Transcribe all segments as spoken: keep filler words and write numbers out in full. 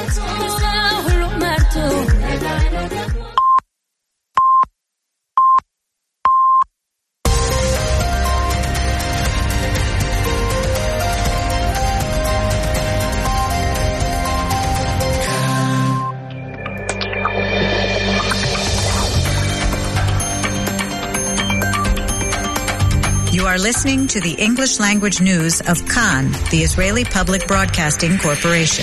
You are listening to the English language news of Kan, the Israeli Public Broadcasting Corporation.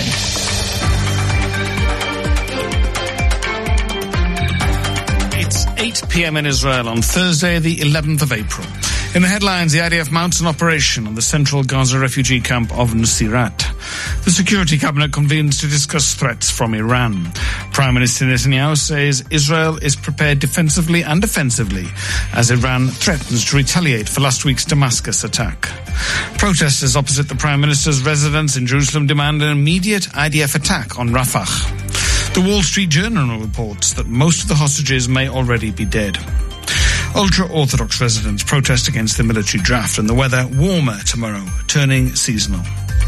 It's eight p.m. in Israel on Thursday, the eleventh of April. In the headlines, the I D F mounts an operation on the central Gaza refugee camp of Nusirat. The Security Cabinet convenes to discuss threats from Iran. Prime Minister Netanyahu says Israel is prepared defensively and offensively as Iran threatens to retaliate for last week's Damascus attack. Protesters opposite the Prime Minister's residence in Jerusalem demand an immediate I D F attack on Rafah. The Wall Street Journal reports that most of the hostages may already be dead. Ultra-Orthodox residents protest against the military draft and the weather warmer tomorrow, turning seasonal.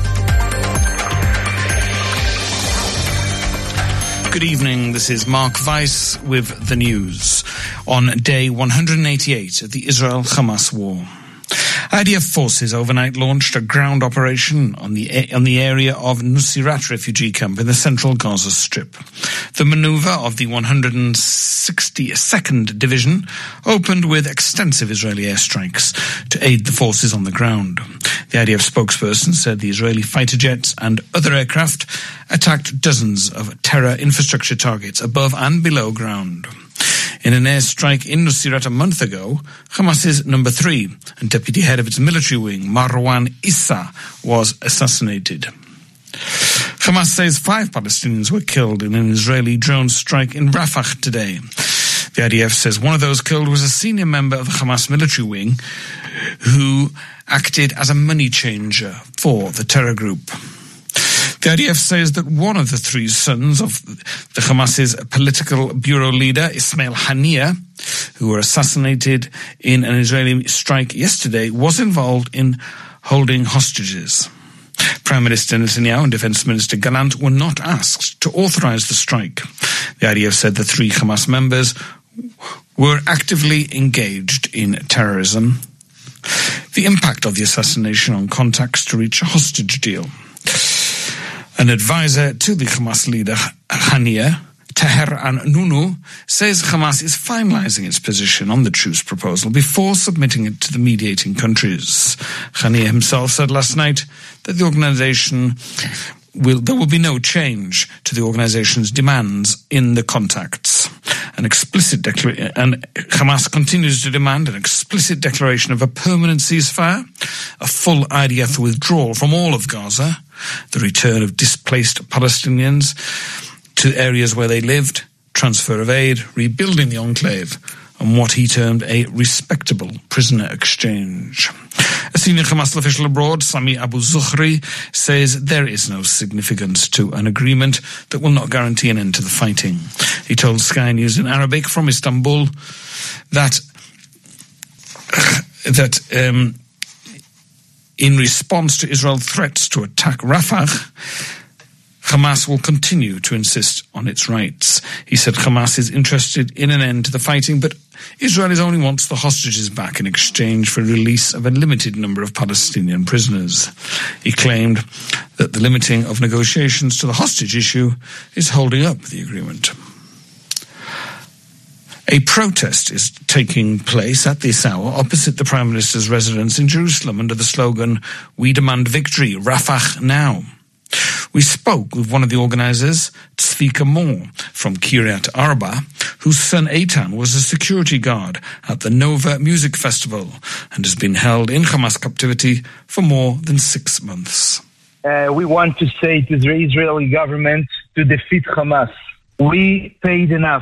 Good evening, this is Mark Weiss with the news. On day one hundred eighty-eight of the Israel-Hamas war, I D F forces overnight launched a ground operation on the on the area of Nusirat refugee camp in the central Gaza Strip. The maneuver of the one hundred sixty-second Division opened with extensive Israeli airstrikes to aid the forces on the ground. The I D F spokesperson said the Israeli fighter jets and other aircraft attacked dozens of terror infrastructure targets above and below ground. In an airstrike in Nusirat a month ago, Hamas's number three and deputy head of its military wing, Marwan Issa, was assassinated. Hamas says five Palestinians were killed in an Israeli drone strike in Rafah today. The I D F says one of those killed was a senior member of the Hamas military wing who acted as a money changer for the terror group. The I D F says that one of the three sons of the Hamas's political bureau leader, Ismail Haniyeh, who were assassinated in an Israeli strike yesterday, was involved in holding hostages. Prime Minister Netanyahu and Defense Minister Gallant were not asked to authorize the strike. The I D F said the three Hamas members were actively engaged in terrorism. The impact of the assassination on contacts to reach a hostage deal. An advisor to the Hamas leader, Haniyeh, Taher An-Nunu, says Hamas is finalizing its position on the truce proposal before submitting it to the mediating countries. Haniyeh himself said last night that the organization will, there will be no change to the organization's demands in the contacts. An explicit declaration, and Hamas continues to demand an explicit declaration of a permanent ceasefire, a full I D F withdrawal from all of Gaza, the return of displaced Palestinians to areas where they lived, transfer of aid, rebuilding the enclave, and what he termed a respectable prisoner exchange. A senior Hamas official abroad, Sami Abu Zuhri, says there is no significance to an agreement that will not guarantee an end to the fighting. He told Sky News in Arabic from Istanbul that that um, in response to Israel's threats to attack Rafah, Hamas will continue to insist on its rights. He said Hamas is interested in an end to the fighting, but Israel only wants the hostages back in exchange for release of a limited number of Palestinian prisoners. He claimed that the limiting of negotiations to the hostage issue is holding up the agreement. A protest is taking place at this hour opposite the Prime Minister's residence in Jerusalem under the slogan, "We demand victory, Rafah now." We spoke with one of the organizers, Tzvika Moore, from Kiryat Arba, whose son Eitan was a security guard at the Nova Music Festival and has been held in Hamas captivity for more than six months. Uh, we want to say to the Israeli government to defeat Hamas. We paid enough.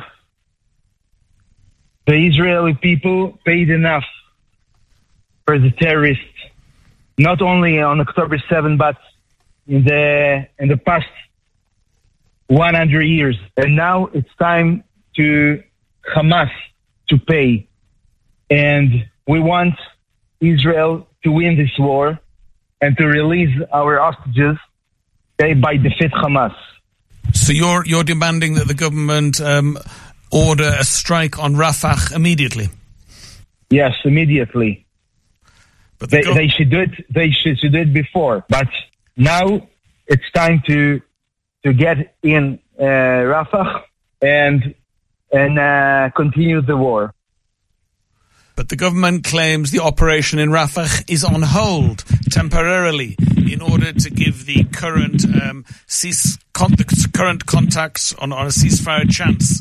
The Israeli people paid enough for the terrorists, not only on October seventh, but in the in the past one hundred years. And now it's time to Hamas to pay. And we want Israel to win this war and to release our hostages, okay, by defeat Hamas. So you're you're demanding that the government um, order a strike on Rafah immediately? Yes, immediately. But the they, gov- they should do it. They should, should do it before. But now it's time to to get in uh, Rafah and and uh, continue the war. But the government claims the operation in Rafah is on hold temporarily in order to give the current um, cease con- the current contacts on, on a ceasefire a chance.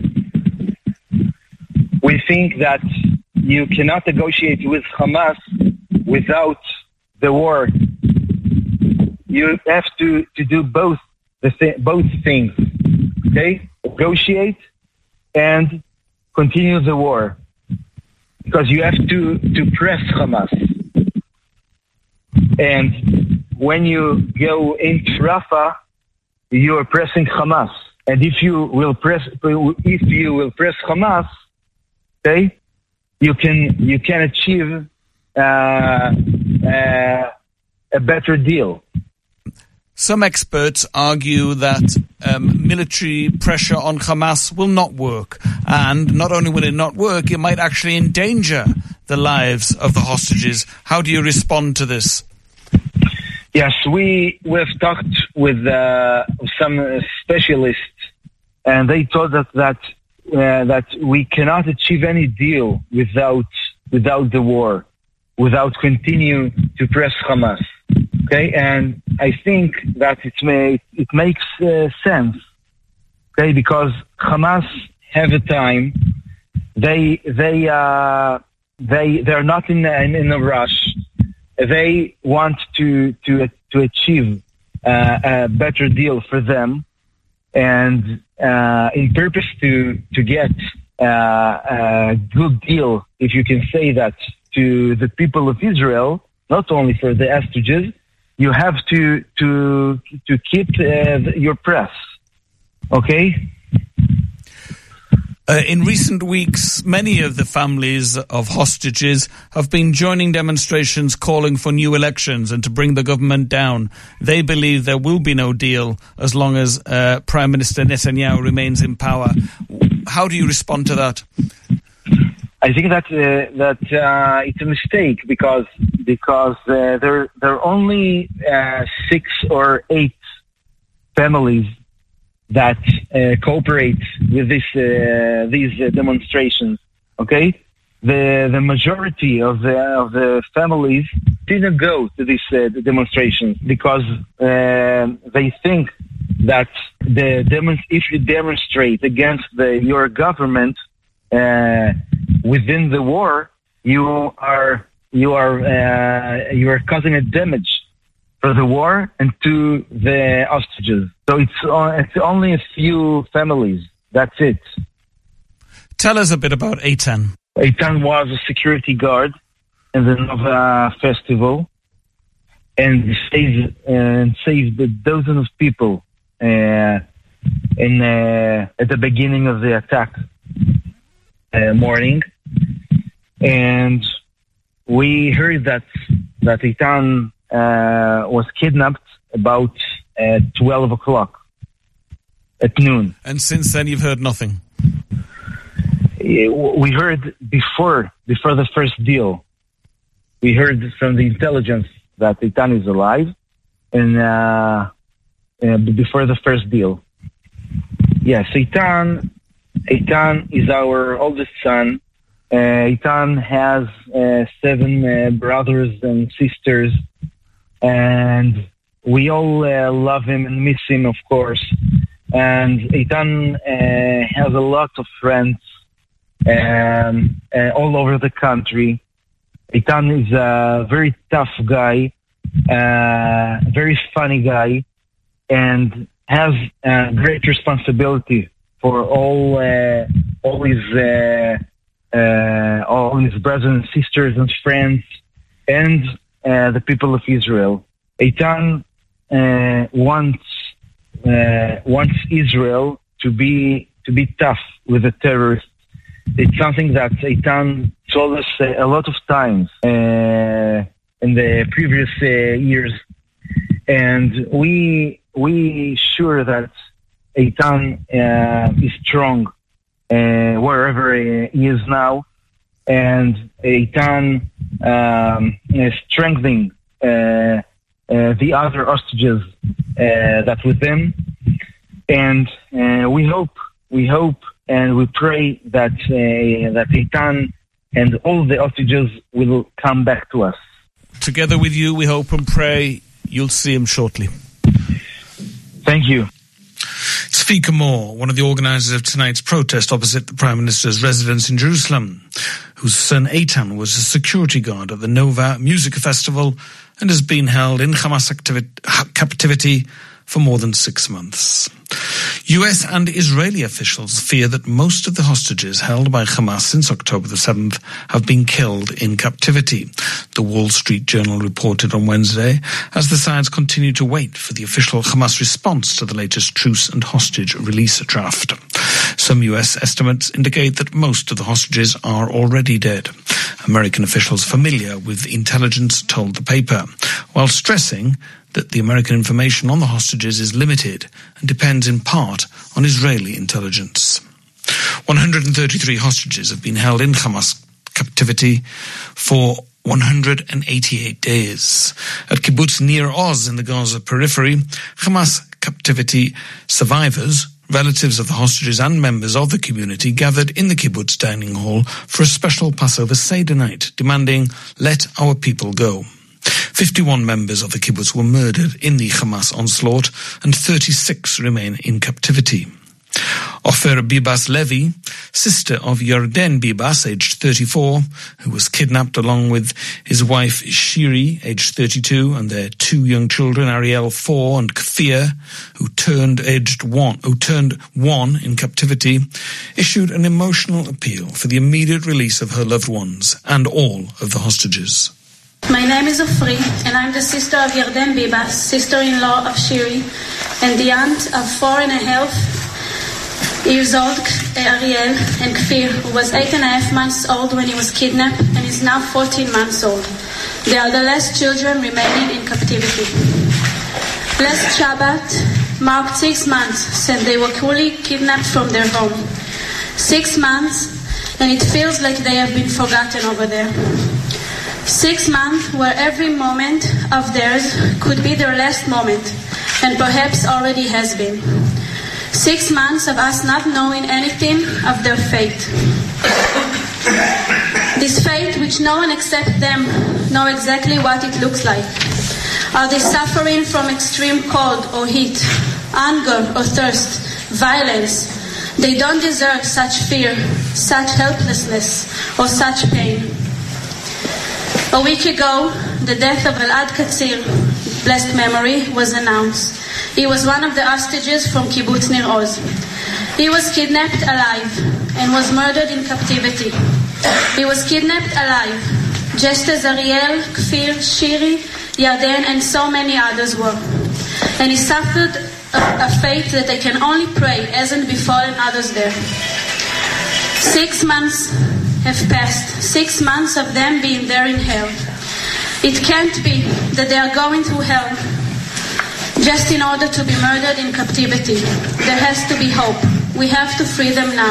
We think that you cannot negotiate with Hamas without the war. You have to, to do both the th- both things. Okay, negotiate and continue the war. Because you have to, to press Hamas. And when you go into Rafah, you are pressing Hamas. And if you will press, if you will press Hamas, okay, you can you can achieve uh, uh, a better deal. Some experts argue that um, military pressure on Hamas will not work. And not only will it not work, it might actually endanger the lives of the hostages. How do you respond to this? Yes, we we've talked with uh, some specialists, and they told us that uh, that we cannot achieve any deal without without the war, without continue to press Hamas. Okay, and I think that it may it makes uh, sense. Okay, because Hamas have a time. They they uh, they they're not in in, in a rush. They want to to to achieve uh, a better deal for them, and uh, in purpose to to get uh, a good deal, if you can say that, to the people of Israel, not only for the hostages. You have to to to keep uh, your press, okay? Uh, in recent weeks, many of the families of hostages have been joining demonstrations calling for new elections and to bring the government down. They believe there will be no deal as long as uh, Prime Minister Netanyahu remains in power. How do you respond to that? I think that uh, that uh, it's a mistake because because uh, there there are only uh, six or eight families that uh, cooperate with this uh, these uh, demonstrations. Okay, the the majority of the of the families didn't go to these uh, demonstrations because uh, they think that the demon- if you demonstrate against the your government. Uh, within the war, you are you are uh, you are causing a damage for the war and to the hostages. So it's uh, it's only a few families. That's it. Tell us a bit about Eitan. Eitan was a security guard in the Nova festival and saved and saved dozens of people uh, in uh, at the beginning of the attack. Uh, morning, and we heard that that Eitan uh, was kidnapped about uh, twelve o'clock at noon. And since then, you've heard nothing. We heard before before the first deal. We heard from the intelligence that Eitan is alive, and uh, uh, before the first deal. Yes, Eitan. Eitan is our oldest son. Uh, Eitan has uh, seven uh, brothers and sisters, and we all uh, love him and miss him, of course. And Eitan uh, has a lot of friends um, uh, all over the country. Eitan is a very tough guy, uh, very funny guy, and has a great responsibility for all uh, all his uh, uh, all his brothers and sisters and friends and uh, the people of Israel. Eitan uh, wants uh, wants Israel to be to be tough with the terrorists. It's something that Eitan told us uh, a lot of times uh, in the previous uh, years, and we we sure that Eitan uh, is strong uh, wherever he is now, and Eitan um, is strengthening uh, uh, the other hostages uh, that with them, and uh, we hope, we hope, and we pray that uh, that Eitan and all the hostages will come back to us. Together with you, we hope and pray you'll see him shortly. Thank you. Tzvika Moore, one of the organisers of tonight's protest opposite the Prime Minister's residence in Jerusalem, whose son Eitan was a security guard at the Nova Music Festival and has been held in Hamas activi- captivity for more than six months. U S and Israeli officials fear that most of the hostages held by Hamas since October the seventh have been killed in captivity, the Wall Street Journal reported on Wednesday, as the sides continue to wait for the official Hamas response to the latest truce and hostage release draft. Some U S estimates indicate that most of the hostages are already dead. American officials familiar with intelligence told the paper, while stressing that the American information on the hostages is limited and depends in part on Israeli intelligence. one hundred thirty-three hostages have been held in Hamas captivity for one hundred eighty-eight days. At Kibbutz Nir Oz in the Gaza periphery, Hamas captivity survivors, relatives of the hostages and members of the community gathered in the kibbutz dining hall for a special Passover Seder night, demanding, "Let our people go." fifty-one members of the kibbutz were murdered in the Hamas onslaught, and thirty-six remain in captivity. Ofer Bibas Levi, sister of Yarden Bibas, aged thirty-four, who was kidnapped along with his wife Shiri, aged thirty-two, and their two young children, Ariel, four, and Kfir, who turned aged one, who turned one in captivity, issued an emotional appeal for the immediate release of her loved ones and all of the hostages. My name is Ofri, and I'm the sister of Yarden Bibas, sister-in-law of Shiri, and the aunt of four and a half years old Ariel and Kfir, who was eight and a half months old when he was kidnapped and is now fourteen months old. They are the last children remaining in captivity. Last Shabbat marked six months since they were cruelly kidnapped from their home. Six months, and it feels like they have been forgotten over there. Six months where every moment of theirs could be their last moment, and perhaps already has been. Six months of us not knowing anything of their fate. This fate which no one except them know exactly what it looks like. Are they suffering from extreme cold or heat, hunger or thirst, violence? They don't deserve such fear, such helplessness, or such pain. A week ago, the death of Elad Katzir, blessed memory, was announced. He was one of the hostages from Kibbutz Nir Oz. He was kidnapped alive and was murdered in captivity. He was kidnapped alive, just as Ariel, Kfir, Shiri, Yarden, and so many others were. And he suffered a, a fate that I can only pray hasn't befallen others there. Six months have passed, six months of them being there in hell. It can't be that they are going through hell just in order to be murdered in captivity. There has to be hope. We have to free them now.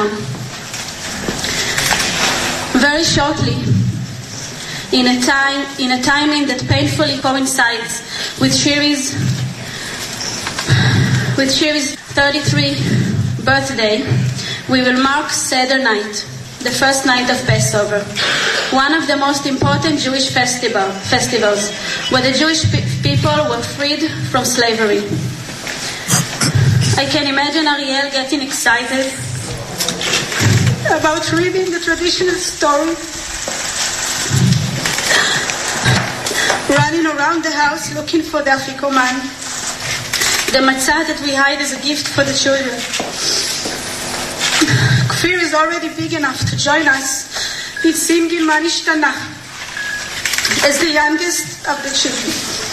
Very shortly, in a time, in a timing that painfully coincides with Shiri's, with Shiri's thirty-third birthday, we will mark Seder night, the first night of Passover, one of the most important Jewish festival, festivals, where the Jewish pe- people were freed from slavery. I can imagine Ariel getting excited about reading the traditional story, running around the house looking for the afikoman, the matzah that we hide as a gift for the children. Kfir is already big enough to join us in singing Manishtana as the youngest of the children.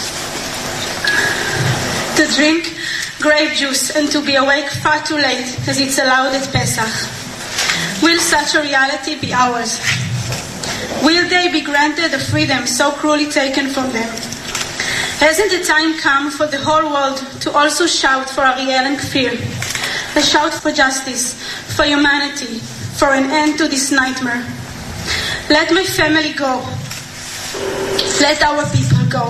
To drink grape juice and to be awake far too late as it's allowed at Pesach. Will such a reality be ours? Will they be granted the freedom so cruelly taken from them? Hasn't the time come for the whole world to also shout for Ariel and Kfir? I shout for justice, for humanity, for an end to this nightmare. Let my family go. Let our people go.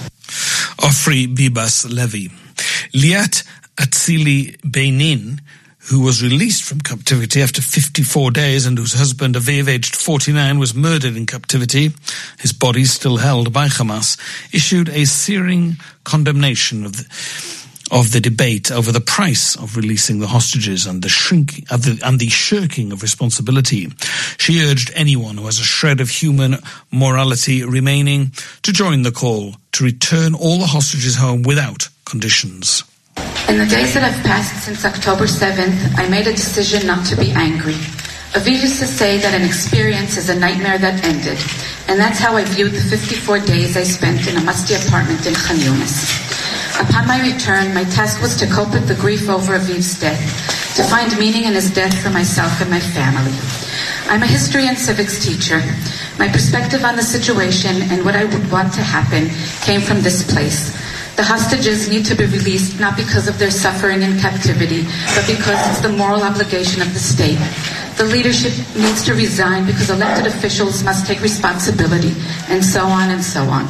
Ofri Bibas Levi. Liat Atzili Beinin, who was released from captivity after fifty-four days and whose husband, Aviv, aged forty-nine, was murdered in captivity, his body still held by Hamas, issued a searing condemnation of the, of the debate over the price of releasing the hostages and the shrinking of the, and the shirking of responsibility. She urged anyone who has a shred of human morality remaining to join the call to return all the hostages home without conditions. In the days that have passed since October seventh, I made a decision not to be angry. Aviv used to say that an experience is a nightmare that ended, and that's how I viewed the fifty-four days I spent in a musty apartment in Khan Yunis. Upon my return, my task was to cope with the grief over Aviv's death, to find meaning in his death for myself and my family. I'm a history and civics teacher. My perspective on the situation and what I would want to happen came from this place. The hostages need to be released not because of their suffering in captivity, but because it's the moral obligation of the state. The leadership needs to resign because elected officials must take responsibility, and so on and so on.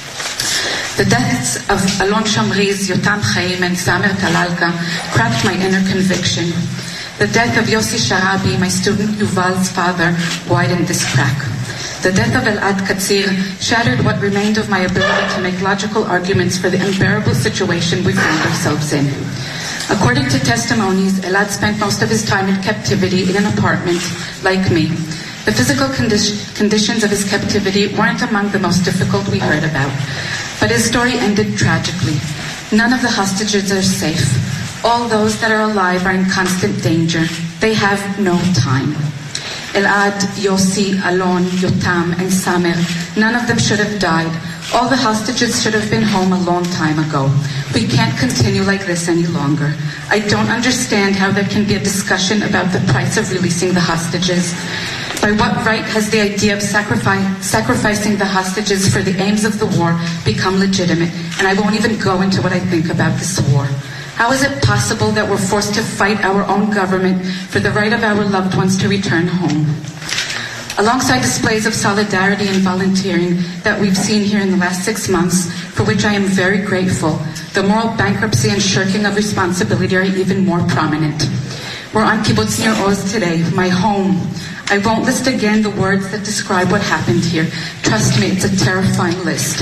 The deaths of Alon Shamriz, Yotam Chaim, and Samer Talalka cracked my inner conviction. The death of Yossi Sharabi, my student Yuval's father, widened this crack. The death of Elad Katzir shattered what remained of my ability to make logical arguments for the unbearable situation we found ourselves in. According to testimonies, Elad spent most of his time in captivity in an apartment, like me. The physical condi- conditions of his captivity weren't among the most difficult we heard about. But his story ended tragically. None of the hostages are safe. All those that are alive are in constant danger. They have no time. Elad, Yossi, Alon, Yotam, and Samer, none of them should have died. All the hostages should have been home a long time ago. We can't continue like this any longer. I don't understand how there can be a discussion about the price of releasing the hostages. By what right has the idea of sacrifice, sacrificing the hostages for the aims of the war become legitimate? And I won't even go into what I think about this war. How is it possible that we're forced to fight our own government for the right of our loved ones to return home? Alongside displays of solidarity and volunteering that we've seen here in the last six months, for which I am very grateful, the moral bankruptcy and shirking of responsibility are even more prominent. We're on Kibbutz Nir Oz today, my home. I won't list again the words that describe what happened here. Trust me, it's a terrifying list.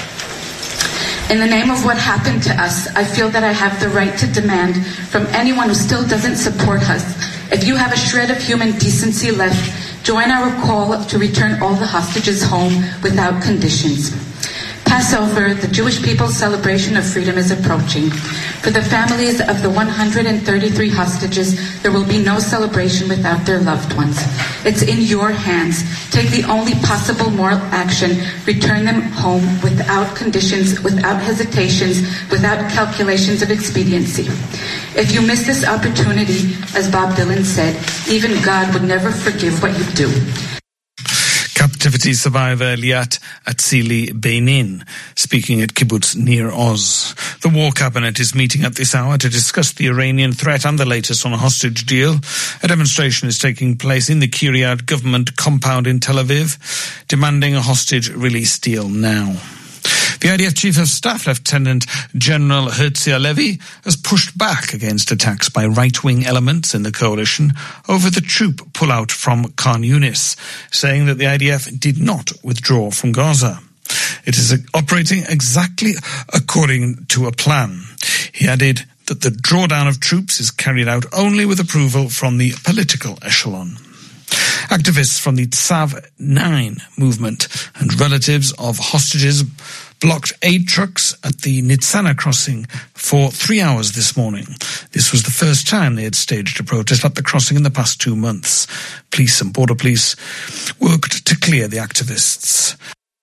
In the name of what happened to us, I feel that I have the right to demand from anyone who still doesn't support us, if you have a shred of human decency left, join our call to return all the hostages home without conditions. Passover, the Jewish people's celebration of freedom, is approaching. For the families of the one hundred thirty-three hostages, there will be no celebration without their loved ones. It's in your hands. Take the only possible moral action. Return them home without conditions, without hesitations, without calculations of expediency. If you miss this opportunity, as Bob Dylan said, even God would never forgive what you do. Captivity survivor Liat Atzili Beinin, speaking at Kibbutz Nir Oz. The War Cabinet is meeting at this hour to discuss the Iranian threat and the latest on a hostage deal. A demonstration is taking place in the Kiryat government compound in Tel Aviv, demanding a hostage release deal now. The I D F Chief of Staff, Lieutenant General Herzi Halevi, has pushed back against attacks by right-wing elements in the coalition over the troop pullout from Khan Yunis, saying that the I D F did not withdraw from Gaza. It is operating exactly according to a plan. He added that the drawdown of troops is carried out only with approval from the political echelon. Activists from the Tzav nine movement and relatives of hostages blocked aid trucks at the Nitzana crossing for three hours this morning. This was the first time they had staged a protest at the crossing in the past two months. Police and border police worked to clear the activists.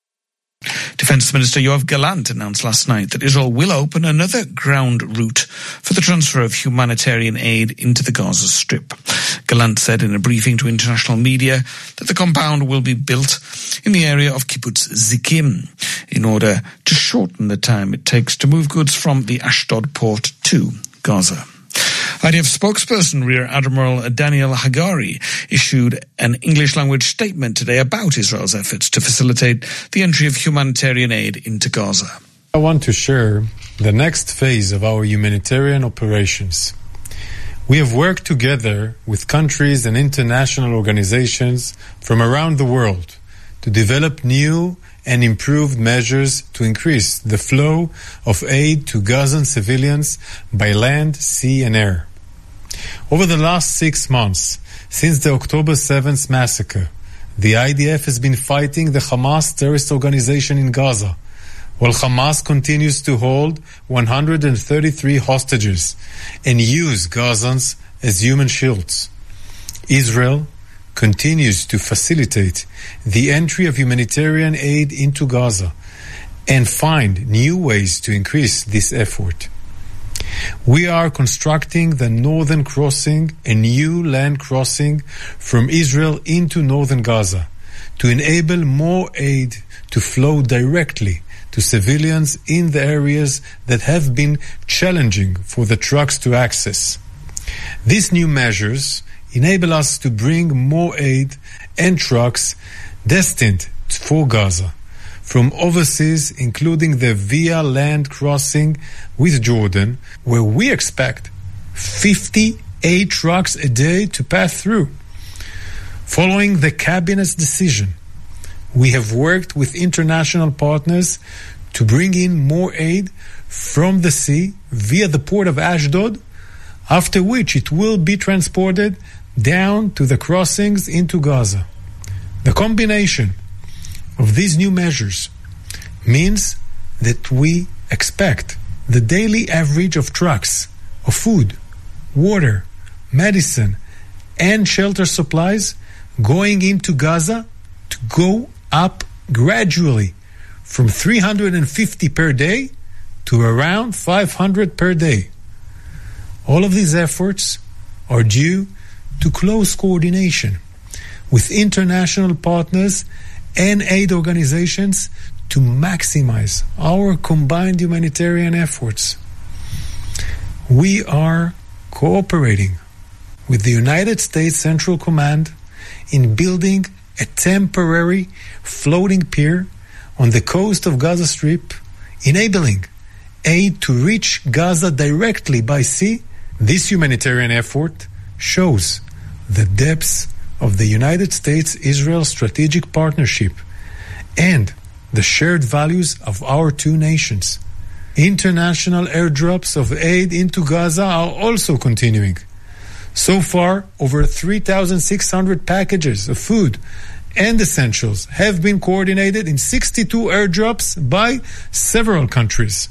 Defense Minister Yoav Gallant announced last night that Israel will open another ground route for the transfer of humanitarian aid into the Gaza Strip. Gallant said in a briefing to international media that the compound will be built in the area of Kibbutz Zikim in order to shorten the time it takes to move goods from the Ashdod port to Gaza. I D F spokesperson Rear Admiral Daniel Hagari issued an English-language statement today about Israel's efforts to facilitate the entry of humanitarian aid into Gaza. I want to share the next phase of our humanitarian operations. We have worked together with countries and international organizations from around the world to develop new and improved measures to increase the flow of aid to Gazan civilians by land, sea, and air. Over the last six months, since the October seventh massacre, the I D F has been fighting the Hamas terrorist organization in Gaza, while Hamas continues to hold one hundred thirty-three hostages and use Gazans as human shields. Israel continues to facilitate the entry of humanitarian aid into Gaza and find new ways to increase this effort. We are constructing the northern crossing, a new land crossing from Israel into northern Gaza, to enable more aid to flow directly to civilians in the areas that have been challenging for the trucks to access. These new measures enable us to bring more aid and trucks destined for Gaza from overseas, including the Via land crossing with Jordan, where we expect fifty-eight trucks a day to pass through. Following the cabinet's decision, we have worked with international partners to bring in more aid from the sea via the port of Ashdod, after which it will be transported down to the crossings into Gaza. The combination of these new measures means that we expect the daily average of trucks of food, water, medicine, and shelter supplies going into Gaza to go up gradually from three hundred fifty per day to around five hundred per day. All of these efforts are due to close coordination with international partners and aid organizations to maximize our combined humanitarian efforts. We are cooperating with the United States Central Command in building a temporary floating pier on the coast of Gaza Strip, enabling aid to reach Gaza directly by sea. This humanitarian effort shows the depths of the United States-Israel strategic partnership and the shared values of our two nations. International airdrops of aid into Gaza are also continuing. So far, over three thousand six hundred packages of food and essentials have been coordinated in sixty-two airdrops by several countries.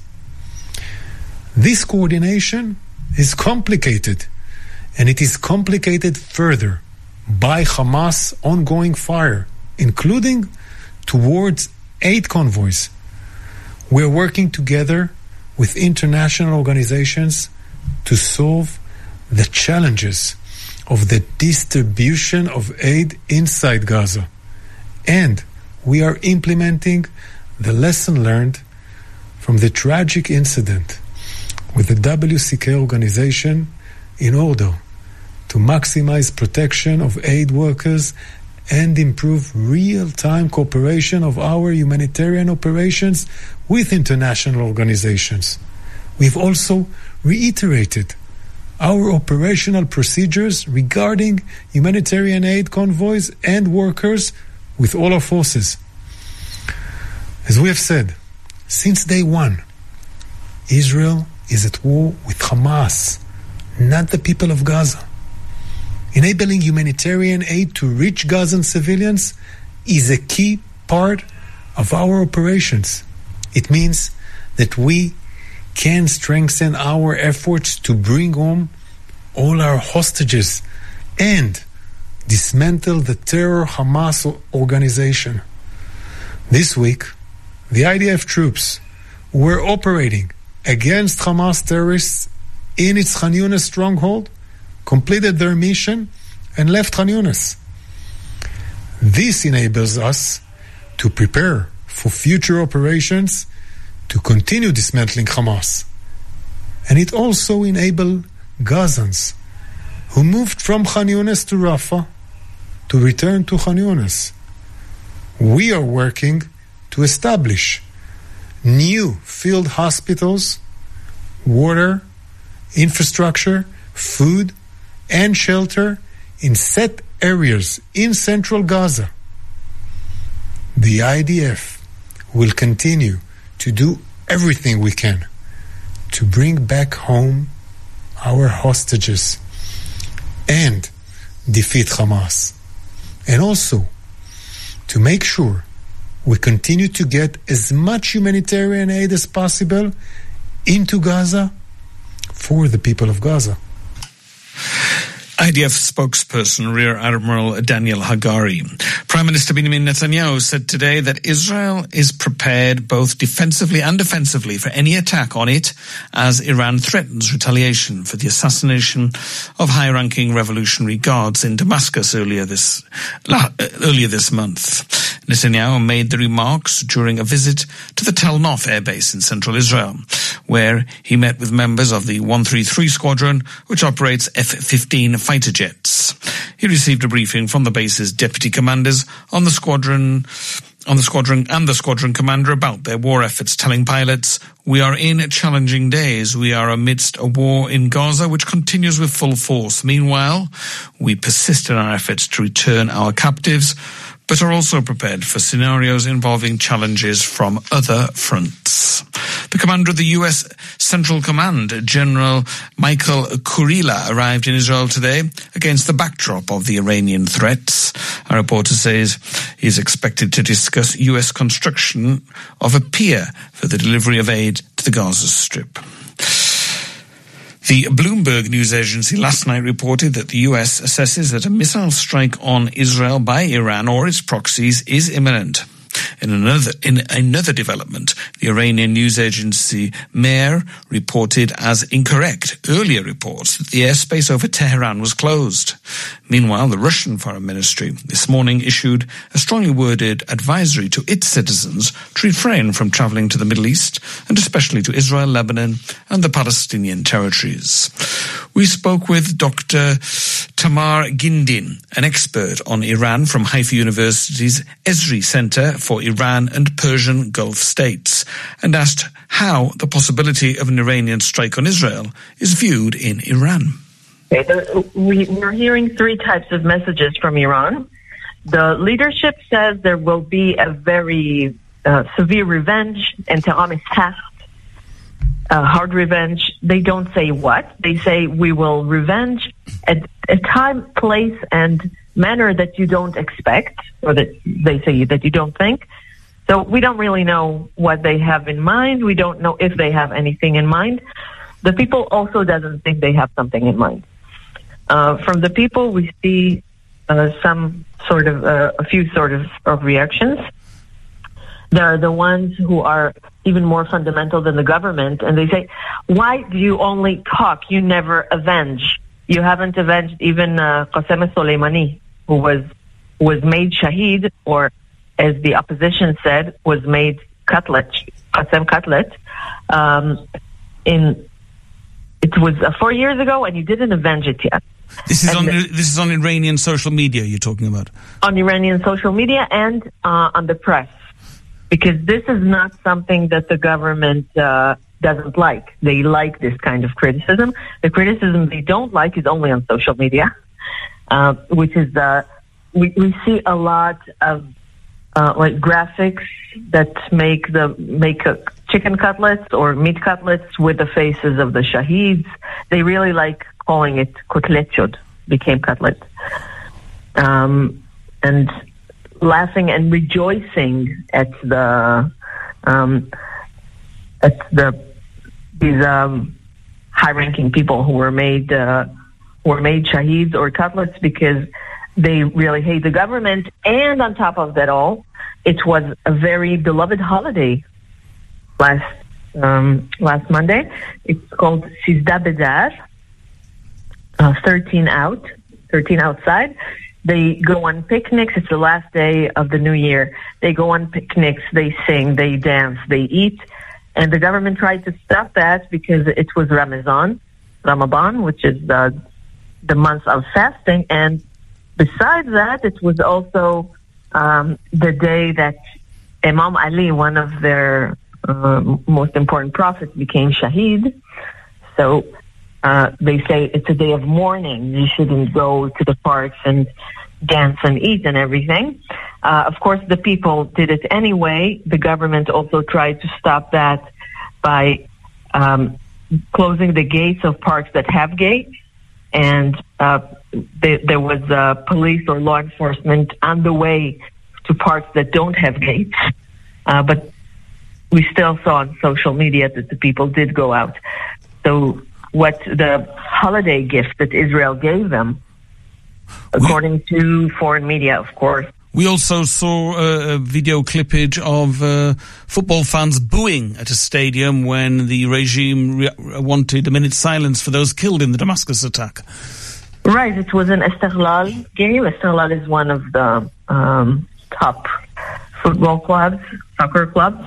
This coordination is complicated, and it is complicated further by Hamas' ongoing fire, including towards aid convoys. We're working together with international organizations to solve the challenges of the distribution of aid inside Gaza. And we are implementing the lesson learned from the tragic incident with the W C K organization in order to maximize protection of aid workers and improve real-time cooperation of our humanitarian operations with international organizations. We've also reiterated our operational procedures regarding humanitarian aid convoys and workers with all our forces. As we have said, since day one, Israel is at war with Hamas, not the people of Gaza. Enabling humanitarian aid to reach Gazan civilians is a key part of our operations. It means that we can strengthen our efforts to bring home all our hostages and dismantle the terror Hamas organization. This week, the I D F troops were operating against Hamas terrorists in its Khan Yunis stronghold, completed their mission, and left Khan Yunis. This enables us to prepare for future operations to continue dismantling Hamas. And it also enables Gazans who moved from Khan Yunis to Rafah to return to Khan Yunis. We are working to establish new field hospitals, water, infrastructure, food, and shelter in set areas in central Gaza. The I D F will continue to do everything we can to bring back home our hostages and defeat Hamas, and also to make sure we continue to get as much humanitarian aid as possible into Gaza for the people of Gaza. I D F spokesperson Rear Admiral Daniel Hagari. Prime Minister Benjamin Netanyahu said today that Israel is prepared both defensively and offensively for any attack on it as Iran threatens retaliation for the assassination of high-ranking Revolutionary Guards in Damascus earlier this uh, earlier this month. Netanyahu made the remarks during a visit to the Tel Nof air base in central Israel, where he met with members of the one thirty-three Squadron, which operates F fifteen fighter jets. He received a briefing from the base's deputy commanders on the squadron, on the squadron and the squadron commander about their war efforts, telling pilots, "We are in challenging days. We are amidst a war in Gaza which continues with full force. Meanwhile, we persist in our efforts to return our captives, but are also prepared for scenarios involving challenges from other fronts." The commander of the U S Central Command, General Michael Kurila, arrived in Israel today against the backdrop of the Iranian threats. A reporter says he is expected to discuss U S construction of a pier for the delivery of aid to the Gaza Strip. The Bloomberg news agency last night reported that the U S assesses that a missile strike on Israel by Iran or its proxies is imminent. In another in another development, the Iranian news agency Mehr reported as incorrect earlier reports that the airspace over Tehran was closed. Meanwhile, the Russian Foreign Ministry this morning issued a strongly worded advisory to its citizens to refrain from traveling to the Middle East, and especially to Israel, Lebanon, and the Palestinian territories. We spoke with Doctor Tamar Gindin, an expert on Iran from Haifa University's Esri Center for Iran and Persian Gulf States, and asked how the possibility of an Iranian strike on Israel is viewed in Iran. We, we're hearing three types of messages from Iran. The leadership says there will be a very uh, severe revenge, and Tehran is tasked. Uh, hard revenge. They don't say what. They say we will revenge at a time, place, and manner that you don't expect, or that they say that you don't think. So we don't really know what they have in mind. We don't know if they have anything in mind. The people also doesn't think they have something in mind. Uh, from the people, we see uh, some sort of, uh, a few sort of, of reactions. There are the ones who are even more fundamental than the government, and they say, why do you only talk? You never avenge. You haven't avenged even uh, Qasem Soleimani, who was was made shaheed, or as the opposition said, was made cutlet, Qasem cutlet. Um, in it was uh, four years ago, and you didn't avenge it yet. This is and on the, this is on Iranian social media you're talking about. On Iranian social media and uh, on the press. Because this is not something that the government uh, doesn't like. They like this kind of criticism. The criticism they don't like is only on social media, uh, which is uh, we, we see a lot of uh, like graphics that make the make a chicken cutlets or meat cutlets with the faces of the shaheeds. They really like calling it kotletchod, became cutlet, um, and. laughing and rejoicing at the um, at the these um, high-ranking people who were made uh, were made shaheeds or cutlets because they really hate the government. And on top of that all, it was a very beloved holiday last um, last Monday. It's called Sizda Bedar, uh, thirteen out, thirteen outside. They go on picnics. It's the last day of the new year. They go on picnics, they sing, they dance, they eat. And the government tried to stop that because it was Ramadan. Ramadan, which is uh, the month of fasting. And besides that, it was also um, the day that Imam Ali, one of their uh, most important prophets, became Shaheed. So uh, they say it's a day of mourning. You shouldn't go to the parks and dance and eat and everything. Uh, of course, the people did it anyway. The government also tried to stop that by um, closing the gates of parks that have gates. And uh, they, there was uh, police or law enforcement on the way to parks that don't have gates. Uh, but we still saw on social media that the people did go out. So what the holiday gift that Israel gave them, according to foreign media, of course. We also saw a, a video clippage of uh, football fans booing at a stadium when the regime re- wanted a minute's silence for those killed in the Damascus attack. Right, it was an Esteghlal game. Esteghlal is one of the um, top football clubs, soccer clubs.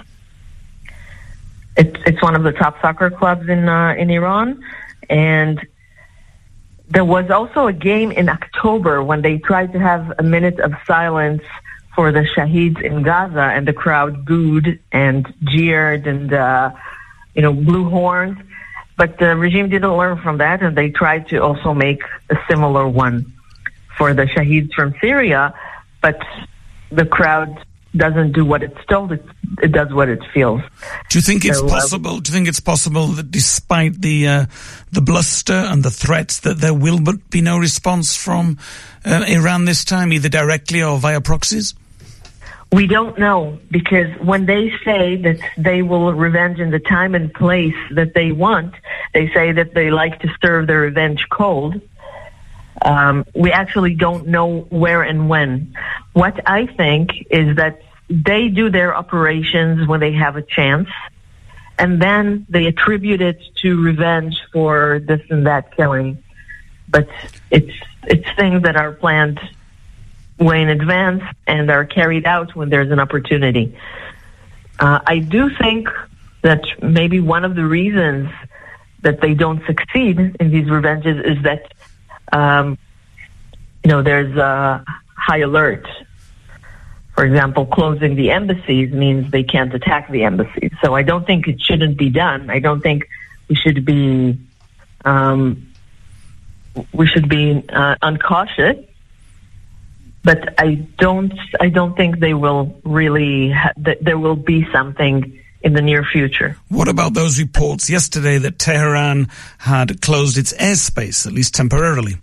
It's it's one of the top soccer clubs in uh, in Iran, and there was also a game in October when they tried to have a minute of silence for the Shaheeds in Gaza, and the crowd booed and jeered and uh, you know blew horns. But the regime didn't learn from that, and they tried to also make a similar one for the Shaheeds from Syria. But the crowd doesn't do what it's told; it, it does what it feels. Do you think it's so, possible? Uh, do you think it's possible that, despite the uh, the bluster and the threats, that there will be no response from uh, Iran this time, either directly or via proxies? We don't know, because when they say that they will revenge in the time and place that they want, they say that they like to serve their revenge cold. Um, we actually don't know where and when. What I think is that they do their operations when they have a chance, and then they attribute it to revenge for this and that killing. But it's it's things that are planned way in advance and are carried out when there's an opportunity. Uh, I do think that maybe one of the reasons that they don't succeed in these revenges is that Um, you know, there's a high alert. For example, closing the embassies means they can't attack the embassies. So I don't think it shouldn't be done. I don't think we should be um, we should be uh, uncautious. But I don't I don't think they will really ha- that there will be something in the near future. What about those reports yesterday that Tehran had closed its airspace, at least temporarily?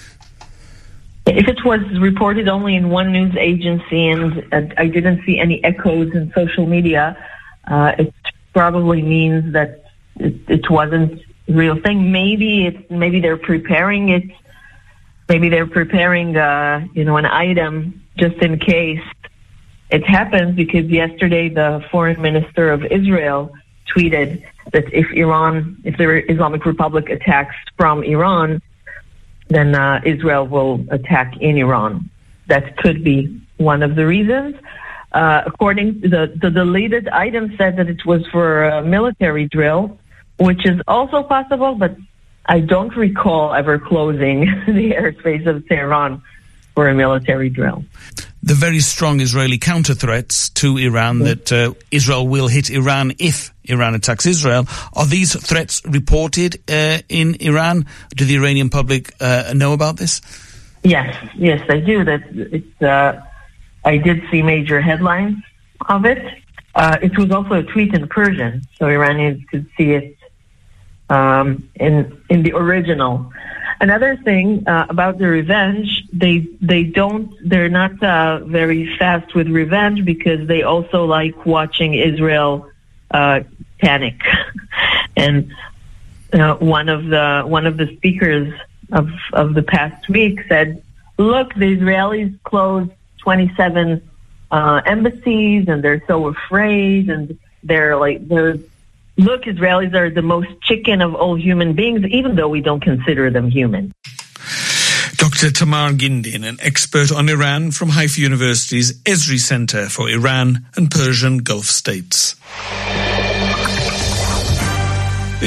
If it was reported only in one news agency and uh, I didn't see any echoes in social media, uh, it probably means that it, it wasn't a real thing. Maybe it's, maybe they're preparing it. Maybe they're preparing, uh, you know, an item just in case it happens, because yesterday the foreign minister of Israel tweeted that if Iran, if the Islamic Republic attacks from Iran, then uh, Israel will attack in Iran. That could be one of the reasons. Uh, according to the, the deleted item said that it was for a military drill, which is also possible, but I don't recall ever closing the airspace of Tehran for a military drill. The very strong Israeli counter threats to Iran mm-hmm. that uh, Israel will hit Iran if Iran attacks Israel. Are these threats reported uh, in Iran? Do the Iranian public uh, know about this? Yes, yes, I do. That it's. Uh, I did see major headlines of it. Uh, it was also a tweet in Persian, so Iranians could see it um, in in the original. Another thing uh, about the revenge, they they don't, they're not uh, very fast with revenge, because they also like watching Israel uh, panic. And uh, one of the one of the speakers of of the past week said, "Look, the Israelis closed twenty-seven uh, embassies, and they're so afraid, and they're like they're." Look, Israelis are the most chicken of all human beings, even though we don't consider them human." Doctor Tamar Gindin, an expert on Iran from Haifa University's Esri Center for Iran and Persian Gulf States. The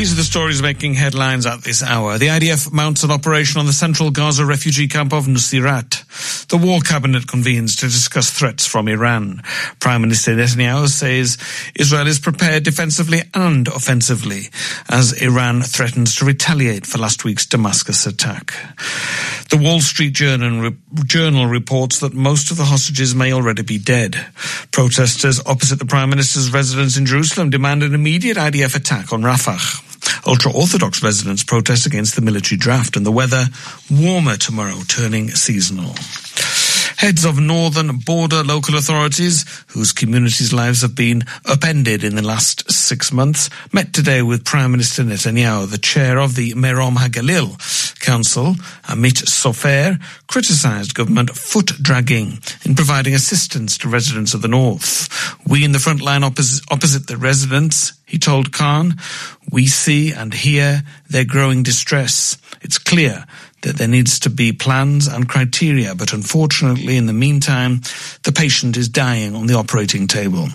These are the stories making headlines at this hour. The I D F mounts an operation on the central Gaza refugee camp of Nusirat. The War Cabinet convenes to discuss threats from Iran. Prime Minister Netanyahu says Israel is prepared defensively and offensively as Iran threatens to retaliate for last week's Damascus attack. The Wall Street Journal, Journal reports that most of the hostages may already be dead. Protesters opposite the Prime Minister's residence in Jerusalem demand an immediate I D F attack on Rafah. Ultra-Orthodox residents protest against the military draft and the weather warmer tomorrow, turning seasonal. Heads of northern border local authorities, whose communities' lives have been upended in the last six months, met today with Prime Minister Netanyahu. The chair of the Merom HaGalil Council, Amit Sofer, criticised government foot-dragging in providing assistance to residents of the north. We in the front line oppos- opposite the residents, he told Khan, we see and hear their growing distress. It's clear that there needs to be plans and criteria, but unfortunately, in the meantime, the patient is dying on the operating table.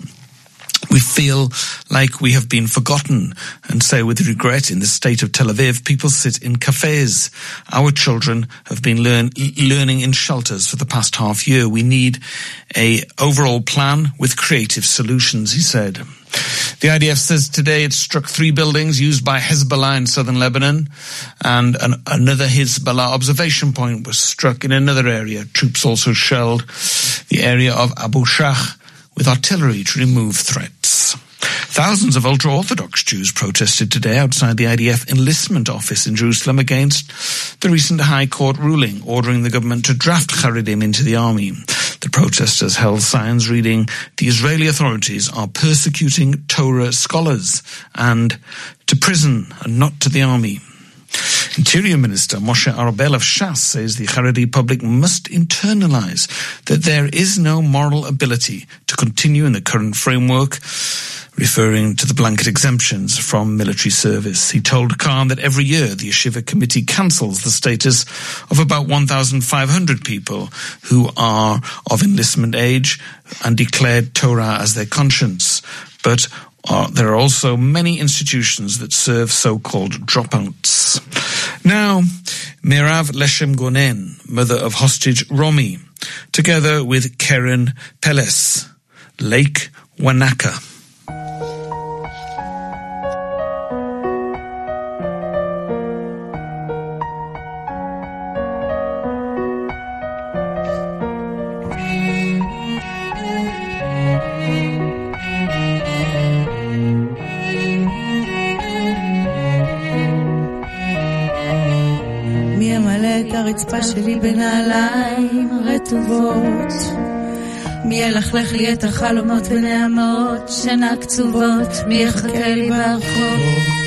We feel like we have been forgotten and say with regret in the state of Tel Aviv, people sit in cafes. Our children have been learn, learning in shelters for the past half year. We need a overall plan with creative solutions, he said. The I D F says today it struck three buildings used by Hezbollah in southern Lebanon, and an, another Hezbollah observation point was struck in another area. Troops also shelled the area of Abu Shah with artillery to remove threats. Thousands of ultra-Orthodox Jews protested today outside the I D F enlistment office in Jerusalem against the recent High Court ruling ordering the government to draft Haredim into the army. The protesters held signs reading, "The Israeli authorities are persecuting Torah scholars," and "to prison and not to the army." Interior Minister Moshe Arbel of Shas says the Haredi public must internalize that there is no moral ability to continue in the current framework, referring to the blanket exemptions from military service. He told Khan that every year the Yeshiva Committee cancels the status of about one thousand five hundred people who are of enlistment age and declared Torah as their conscience. But Uh, there are also many institutions that serve so-called dropouts. Now, Mirav Leshem Gonen, mother of hostage Romi, together with Keren Peles, Lake Wanaka. הרצפה שלי בנעליים רטובות, מי ילכלך לי את החלומות ונעמות שנה קצובות, מי יחכה לי ברחוב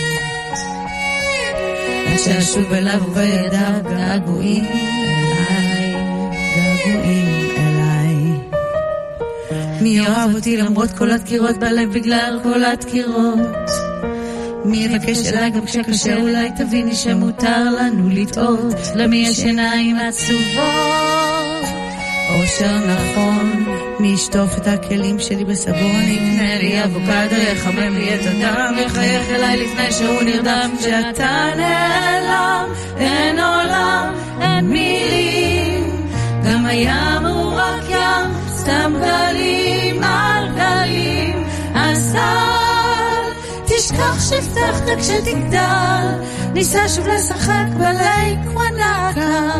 עד שאשוב אליו ובידיו געגועים אליי, געגועים אליי. מי יאהב אותי למרות כל הדקירות בלב בגלל כל הדקירות, מי יבקש אליי גם כשקשה, אולי תביני שמותר לנו לטעות, למי יש עיניים עצובות אושר נכון, מי ישטוף את הכלים שלי בסבון, יקנה לי אבוקדו, יחמם לי את הדם, יחייך אליי לפני שהוא נרדם. כשאתה נעלם אין עולם, אין מילים, גם הים הוא רק ים, סתם גלים על גלים. אז תשכח שהבטחת כשתגדל, ניסה שוב לשחק בלייק וואנקה.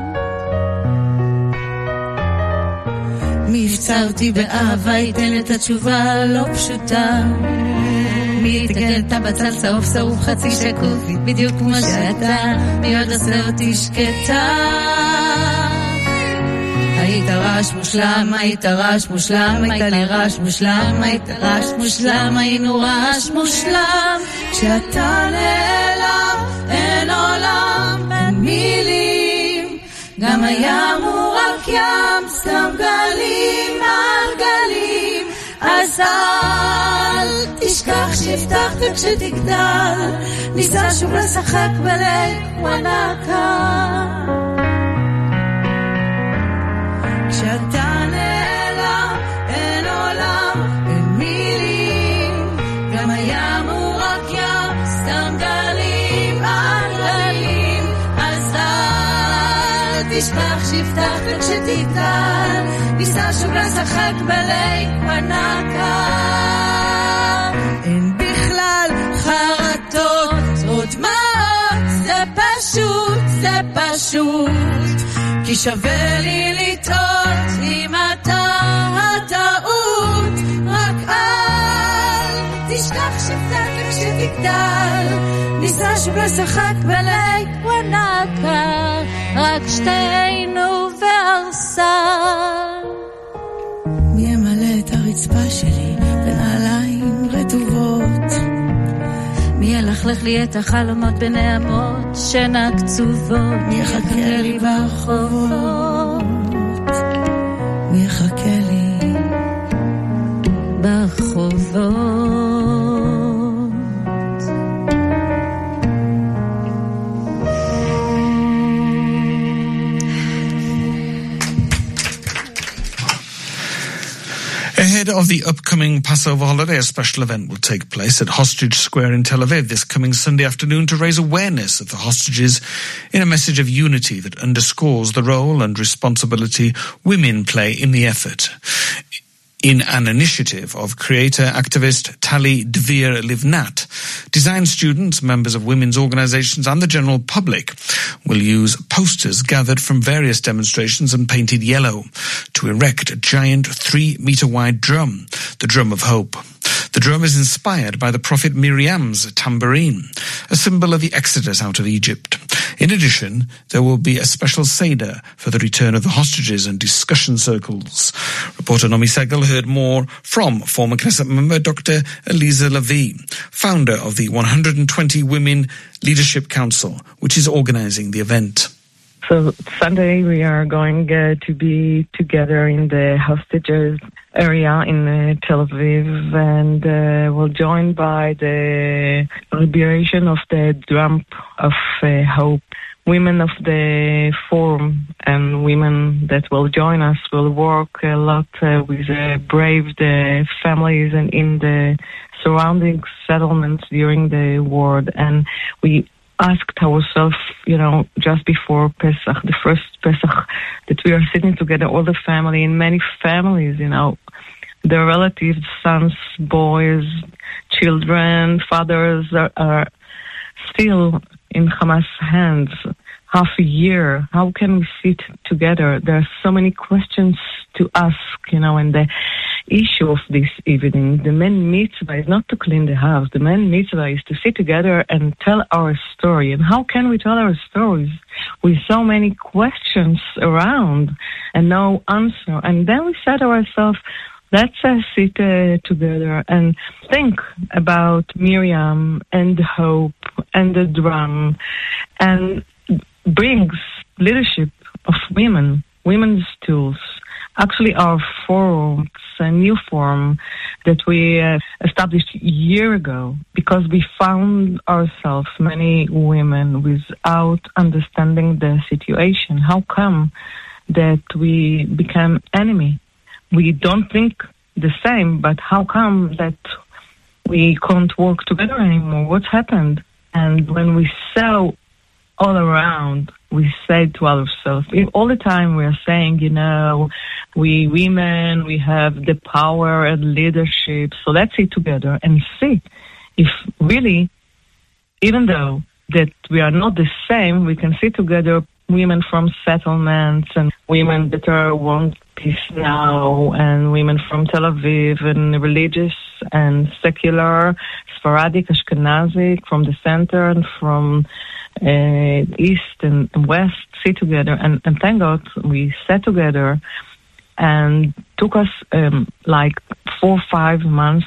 מי יפצע אותי באהבה ייתן את התשובה לא פשוטה, מי יתקן את הבצל צהוב שרוף חצי שקוף בדיוק כמו שאתה, מי עוד עושה אותי שקטה. היית רעש מושלם, היית רעש מושלם, היית לי רעש מושלם, היית רעש מושלם, היינו רעש מושלם. כשאתה נעלם אין עולם, אין מילים, גם הים הוא רק ים, סתם גלים על גלים. אז אל תשכח שהבטחת כשתגדל, ניסה שוב לשחק בלייק וואנקה. כשאתה נעלם אין עולם, אין מילים, גם הים הוא רק ים, סתם גלים תשכח שיפתח וכשתגדל ניסה שוב לשחק בלייק ונקה אין בכלל חרטות או דמעות זה פשוט, זה פשוט כי שווה לי לטעות אם אתה הטעות רק אל תשכח שיפתח וכשתגדל ניסה שוב לשחק בלייק ונקה רק שתינו וארסל מי ימלא את הרצפה שלי בנעליים רטובות מי ילכלך לי את החלומות בנעמות שינה קצובות מי יחכה לי ברחובות מי יחכה לי ברחובות Ahead of the upcoming Passover holiday, a special event will take place at Hostage Square in Tel Aviv this coming Sunday afternoon to raise awareness of the hostages in a message of unity that underscores the role and responsibility women play in the effort. In an initiative of creator-activist Tali Dvir Livnat, design students, members of women's organizations and the general public will use posters gathered from various demonstrations and painted yellow to erect a giant three-meter-wide drum, the Drum of Hope. The drum is inspired by the prophet Miriam's tambourine, a symbol of the exodus out of Egypt. In addition, there will be a special Seder for the return of the hostages and discussion circles. Reporter Nomi Segal heard more from former Knesset member Doctor Eliza Levi, founder of the one hundred twenty Women Leadership Council, which is organizing the event. So Sunday we are going uh, to be together in the hostages area in uh, Tel Aviv, and uh, we're joined by the liberation of the Drum of uh, Hope. Women of the forum and women that will join us will work a lot uh, with uh, brave the families and in the surrounding settlements during the war. And we asked ourselves, you know, just before Pesach, the first Pesach, that we are sitting together, all the family, and many families, you know, their relatives, sons, boys, children, fathers are, are still in Hamas hands. Half a year, how can we sit together? There are so many questions to ask, you know, and the issue of this evening, the main mitzvah is not to clean the house. The main mitzvah is to sit together and tell our story. And how can we tell our stories with so many questions around and no answer? And then we said to ourselves, let's uh, sit uh, together and think about Miriam and the hope and the drum and brings leadership of women, women's tools. Actually, our forum, it's a new forum that we uh, established a year ago because we found ourselves, many women, without understanding the situation. How come that we become enemy? We don't think the same, but how come that we can't work together anymore? What's happened? And when we saw all around, we said to ourselves, all the time we are saying, you know, we women, we have the power and leadership, so let's sit together and see if really, even though that we are not the same, we can sit together, women from settlements and women that are want peace now, and women from Tel Aviv, and religious and secular, Sephardic, Ashkenazic, from the center and from uh, east and west, sit together. And, and thank God we sat together, and took us um, like four or five months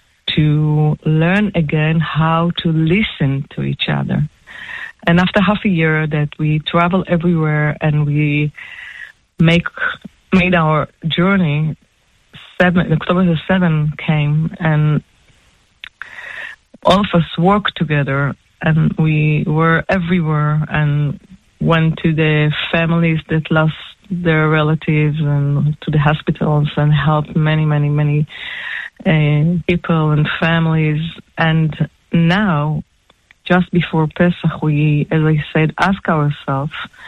to learn again how to listen to each other. And after half a year that we travel everywhere and we make made our journey, seven, October seventh came, and all of us worked together, and we were everywhere and went to the families that lost their relatives and to the hospitals and helped many, many, many uh, people and families. And now, just before Pesach, we, as I said, ask ourselves,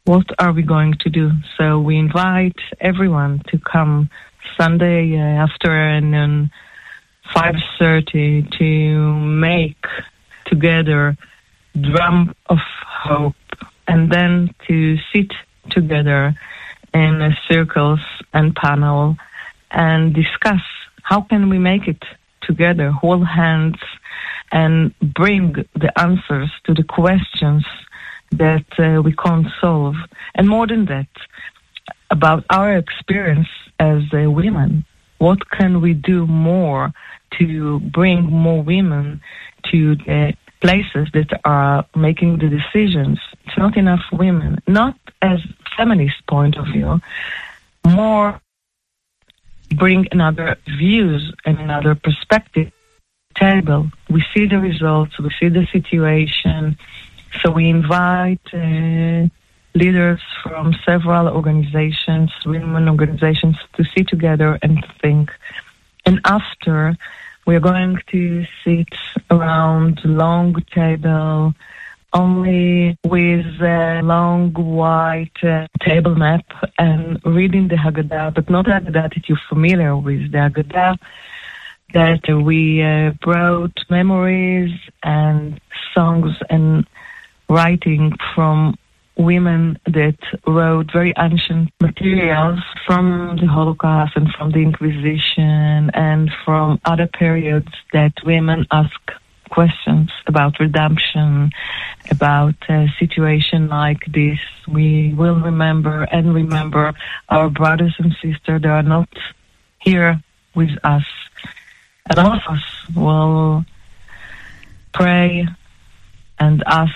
what are we going to do? So we invite everyone to come Sunday uh, afternoon, five thirty, to make together drum of hope, and then to sit together in uh, circles and panel and discuss how can we make it together, hold hands, and bring the answers to the questions that uh, we can't solve. And more than that, about our experience as uh, women, what can we do more to bring more women to the places that are making the decisions? It's not enough women, not as feminist point of view, more bring another views and another perspective table. We see the results, we see the situation, so we invite uh, leaders from several organizations, women organizations, to sit together and think. And after, we're going to sit around long table, only with a long white uh, table map, and reading the Haggadah, but not the Haggadah that you're familiar with, the Haggadah that we uh, brought memories and songs and writing from women that wrote very ancient materials from the Holocaust and from the Inquisition and from other periods that women ask questions about redemption, about a situation like this. We will remember and remember our brothers and sisters that are not here with us. And all of us will pray and ask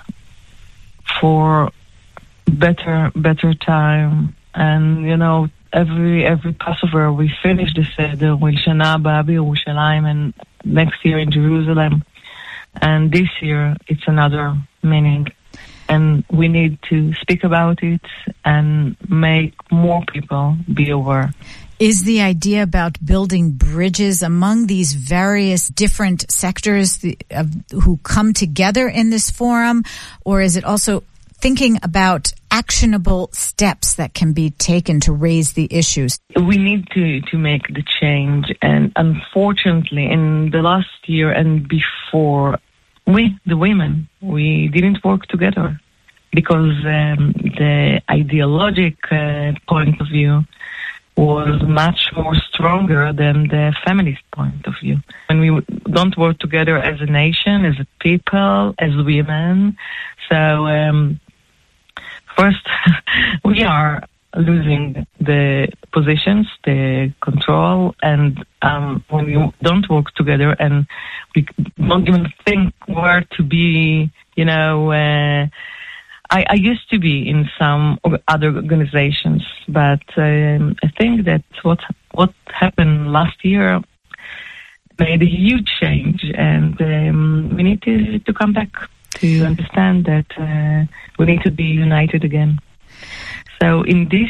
for better, better time. And, you know, every every Passover we finish the Seder with Shana Haba b'Yerushalayim, and next year in Jerusalem. And this year it's another meaning. And we need to speak about it and make more people be aware. Is the idea about building bridges among these various different sectors the, uh, who come together in this forum, or is it also thinking about actionable steps that can be taken to raise the issues? We need to, to make the change, and unfortunately in the last year and before, we, the women, we didn't work together because um, the ideologic uh, point of view was much more stronger than the feminist point of view. When we don't work together as a nation, as a people, as women, so um, first we are losing the positions, the control, and um, when we don't work together and we don't even think where to be, you know, uh, I, I used to be in some other organizations, but um, I think that what what happened last year made a huge change, and um, we need to, to come back to understand that uh, we need to be united again. So in this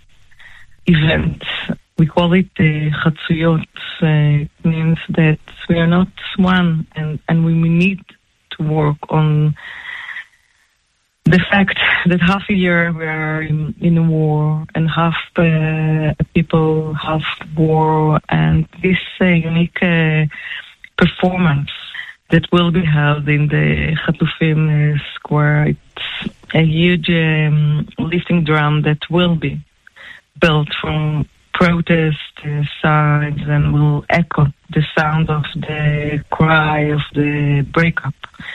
event, we call it the uh, Chatzuyot. Uh, it means that we are not one, and, and we need to work on the fact that half a year we are in, in a war, and half uh, people, half war, and this uh, unique uh, performance that will be held in the Chatufim uh, Square. It's a huge um, lifting drum that will be built from protest uh, sides and will echo the sound of the cry of the breakup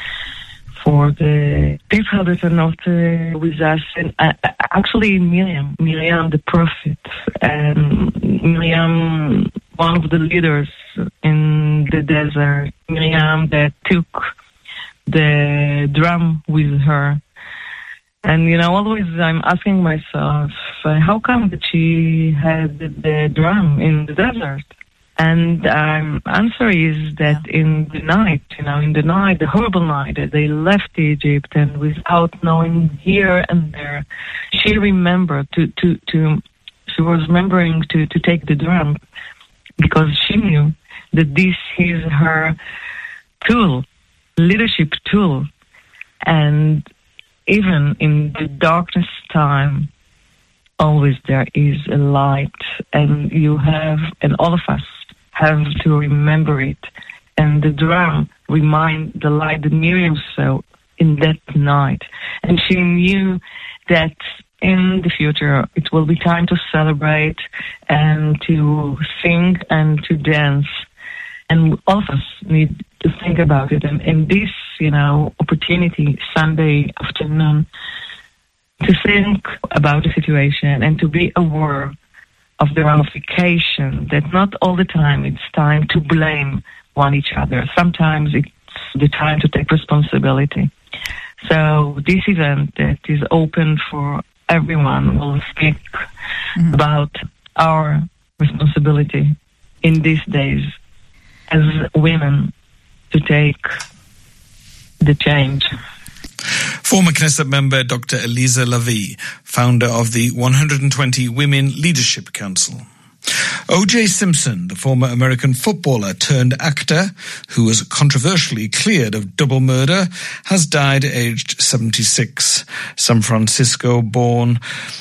for the people that are not uh, with us. And uh, actually Miriam, Miriam the prophet, and Miriam, one of the leaders in the desert, Miriam that took the drum with her. And, you know, always I'm asking myself, uh, how come that she had the, the drum in the desert? And um, answer is that yeah. in the night, you know, in the night, the horrible night, they left Egypt, and without knowing here and there, she remembered to, to, to she was remembering to, to take the drum because she knew that this is her tool, leadership tool. And even in the darkest time, always there is a light, and you have, and all of us have to remember it. And the drum remind the light that Miriam saw in that night. And she knew that in the future it will be time to celebrate and to sing and to dance. And all of us need to think about it. And in this, you know, opportunity, Sunday afternoon, to think about the situation and to be aware of the ramification, that not all the time it's time to blame one each other. Sometimes it's the time to take responsibility. So this event that is open for everyone will speak mm-hmm. about our responsibility in these days as women to take the change. Former Knesset member Doctor Eliza Lavie, founder of the one hundred twenty Women Leadership Council. O J Simpson, the former American footballer turned actor, who was controversially cleared of double murder, has died aged seventy-six. San Francisco-born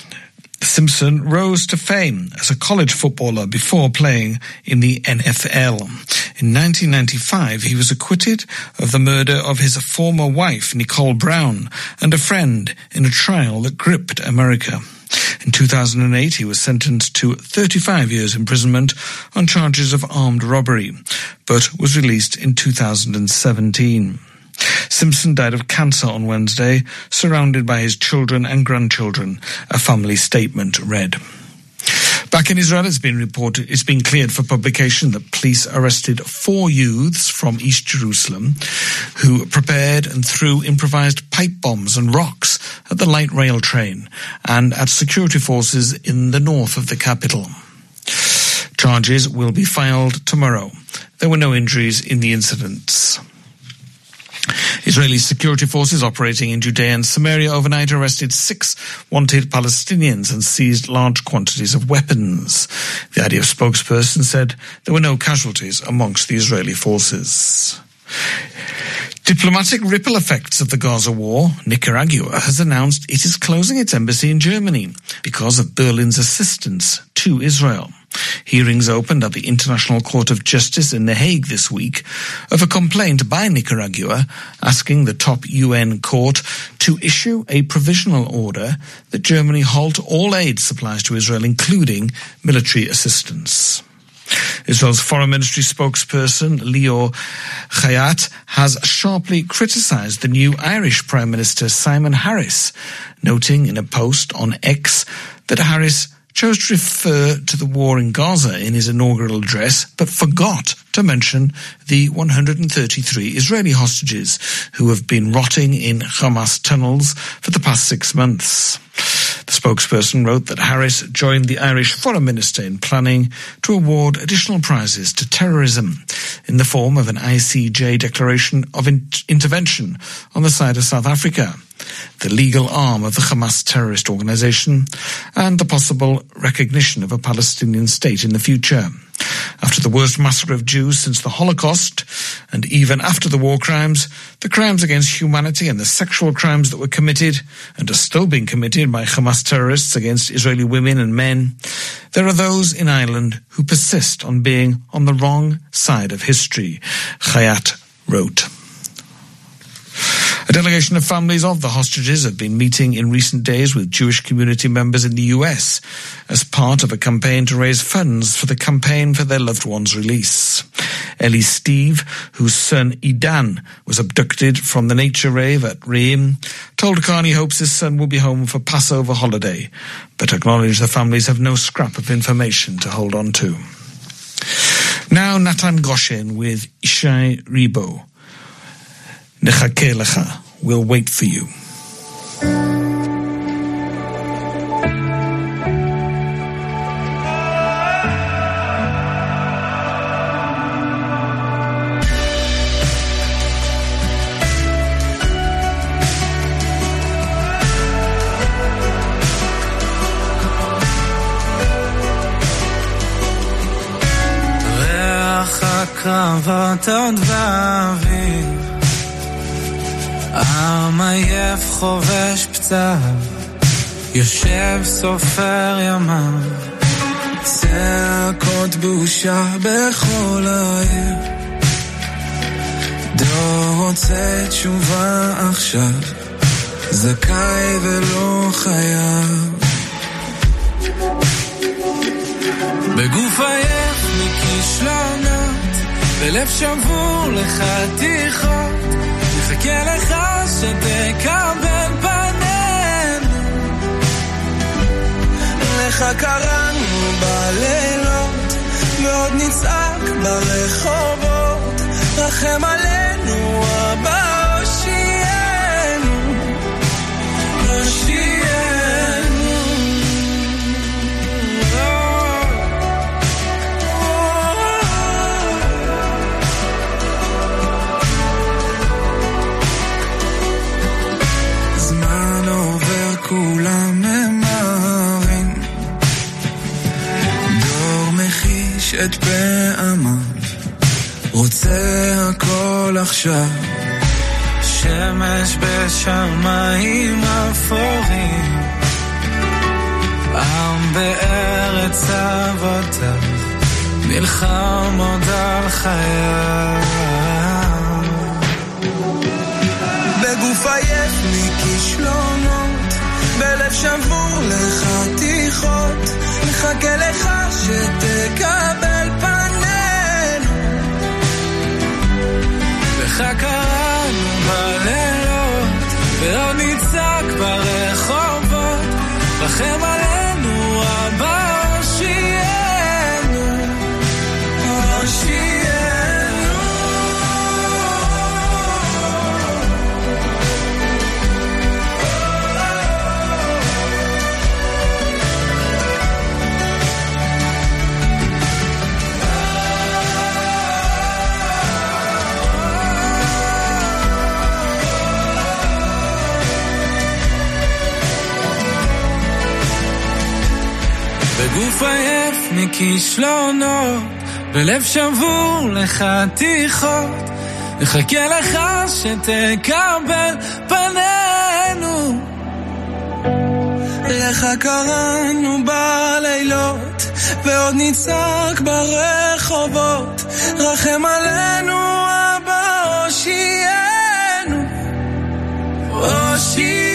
Simpson rose to fame as a college footballer before playing in the N F L. In nineteen ninety-five, he was acquitted of the murder of his former wife, Nicole Brown, and a friend in a trial that gripped America. In two thousand eight, he was sentenced to thirty-five years imprisonment on charges of armed robbery, but was released in two thousand seventeen. Simpson died of cancer on Wednesday, surrounded by his children and grandchildren, a family statement read. Back in Israel, it's been reported, it's been cleared for publication that police arrested four youths from East Jerusalem who prepared and threw improvised pipe bombs and rocks at the light rail train and at security forces in the north of the capital. Charges will be filed tomorrow. There were no injuries in the incidents. Israeli security forces operating in Judea and Samaria overnight arrested six wanted Palestinians and seized large quantities of weapons. The I D F spokesperson said there were no casualties amongst the Israeli forces. Diplomatic ripple effects of the Gaza war. Nicaragua has announced it is closing its embassy in Germany because of Berlin's assistance to Israel. Hearings opened at the International Court of Justice in The Hague this week of a complaint by Nicaragua asking the top U N court to issue a provisional order that Germany halt all aid supplies to Israel, including military assistance. Israel's foreign ministry spokesperson, Lior Chayat, has sharply criticized the new Irish Prime Minister Simon Harris, noting in a post on X that Harris chose to refer to the war in Gaza in his inaugural address, but forgot to mention the one hundred thirty-three Israeli hostages who have been rotting in Hamas tunnels for the past six months. The spokesperson wrote that Harris joined the Irish foreign minister in planning to award additional prizes to terrorism in the form of an I C J declaration of in- intervention on the side of South Africa, the legal arm of the Hamas terrorist organization, and the possible recognition of a Palestinian state in the future. After the worst massacre of Jews since the Holocaust, and even after the war crimes, the crimes against humanity and the sexual crimes that were committed and are still being committed by Hamas terrorists against Israeli women and men, there are those in Ireland who persist on being on the wrong side of history, Chayat wrote. A delegation of families of the hostages have been meeting in recent days with Jewish community members in the U S as part of a campaign to raise funds for the campaign for their loved ones' release. Ellie Steve, whose son Idan was abducted from the nature rave at Reim, told Khan he hopes his son will be home for Passover holiday, but acknowledged the families have no scrap of information to hold on to. Now Natan Goshen with Ishai Ribo. Nechake lecha, we'll wait for you. ריח הקרבות עוד באוויר, עם עייף חובש פצעיו, יושב סופר ימיו, צעקות בושה בכל העיר, דור רוצה תשובה עכשיו, זכאי ולא חייב. בגוף עייף מכישלונות, בלב שבור לחתיכות, נחכה לך שתקבל פנינו, לך קראנו בלילות ועוד נצעק ברחובות, רחם עלינו אבא הושיענו, הושיענו. זמן עובר כולם ממהרים, דור מחיש את פעמיו, רוצה הכל עכשיו, שמש בשמיים אפורים, עם בארץ אבותיו, נלחם עוד על חייו. בגוף עייף מכישלונות, בלב שבור לחתיכות, נחכה לך שתקבל פנינו, לך קראנו בלילות ועוד נצעק ברחובות, רחם עלינו אבא הושיענו, הושיענו. בגוף עייף מכישלונות, בלב שבור לחתיכות, נחכה לך שתקבל פנינו, לך קראנו בלילות ועוד נצעק ברחובות, רחם עלינו אבא הושיענו, הושיענו.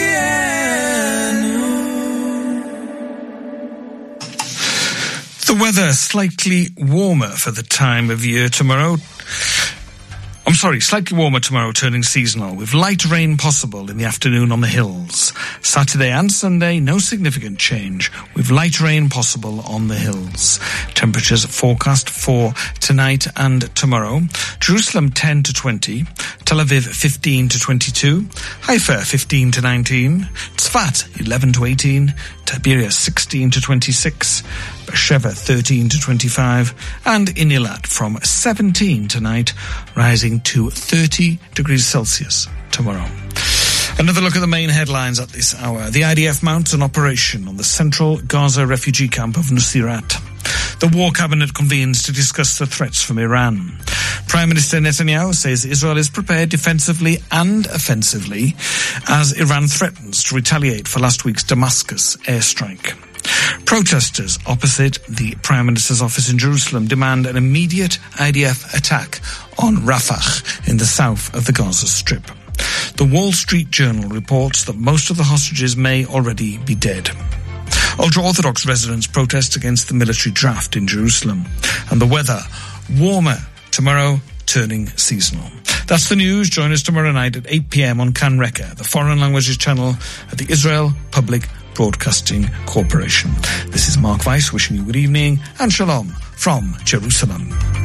The weather slightly warmer for the time of year tomorrow. I'm sorry, slightly warmer tomorrow, turning seasonal, with light rain possible in the afternoon on the hills. Saturday and Sunday, no significant change, with light rain possible on the hills. Temperatures forecast for tonight and tomorrow. Jerusalem ten to twenty, Tel Aviv fifteen to twenty-two, Haifa fifteen to nineteen, Tzfat eleven to eighteen, Tiberias sixteen to twenty-six, Beersheba thirteen to twenty-five, and in Eilat from seventeen tonight, rising to thirty degrees Celsius tomorrow. Another look at the main headlines at this hour. The I D F mounts an operation on the central Gaza refugee camp of Nusirat. The War Cabinet convenes to discuss the threats from Iran. Prime Minister Netanyahu says Israel is prepared defensively and offensively as Iran threatens to retaliate for last week's Damascus airstrike. Protesters opposite the Prime Minister's office in Jerusalem demand an immediate I D F attack on Rafah in the south of the Gaza Strip. The Wall Street Journal reports that most of the hostages may already be dead. Ultra-Orthodox residents protest against the military draft in Jerusalem. And the weather, warmer tomorrow, turning seasonal. That's the news. Join us tomorrow night at eight p.m. on Kan Reka, the foreign languages channel at the Israel Public Broadcasting Corporation. This is Mark Weiss wishing you good evening and shalom from Jerusalem.